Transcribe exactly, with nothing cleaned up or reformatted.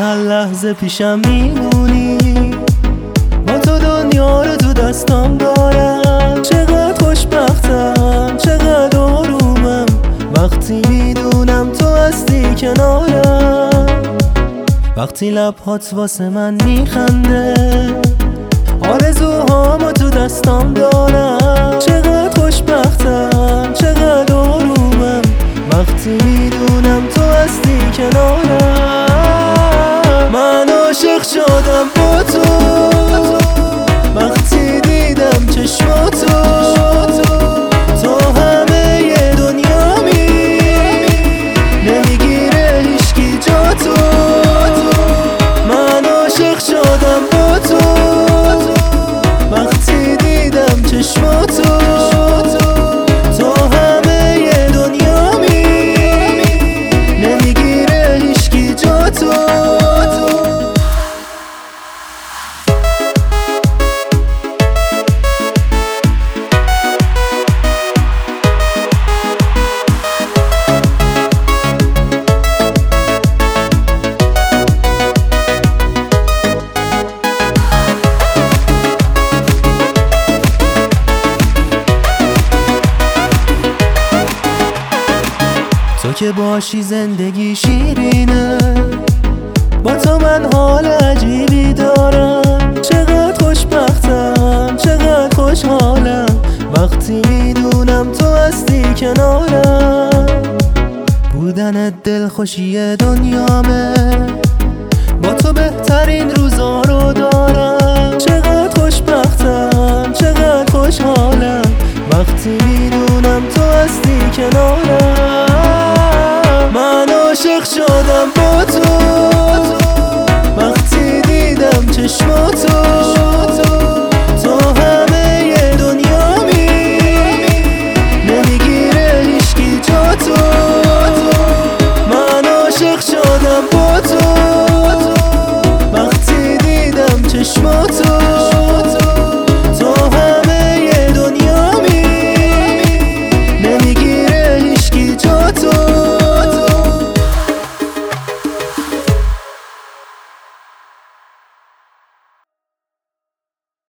هر لحظه پیشم میمونی، با تو دنیا رو تو دستام دارم. چقدر خوشبختم، چقدر آرومم وقتی میدونم تو هستی کنارم. وقتی لبهات واسه من میخنده، آرزوهامو تو دستام دارم. چقدر خوشبختم، چقدر آرومم وقتی میدونم تو هستی کنارم. من عاشق شدم با تو وقتی دیدم چشماتو، تو همه دنیامی، نمیگیره هیچکی جاتو. من عاشق شدم با تو وقتی دیدم چشماتو، تو همه دنیامی، نمیگیره هیچکی جاتو. تو که باشی زندگی شیرینه، با تو من حال عجیبی دارم. چقدر خوشبختم، چقدر خوشحالم وقتی میدونم تو هستی کنارم. بودن دلخوشی دنیامه، با تو بهترین روزا رو دارم. چقدر خوشبختم، چقدر خوشحالم وقتی میدونم تو هستی کنارم. من عاشق شدم با تو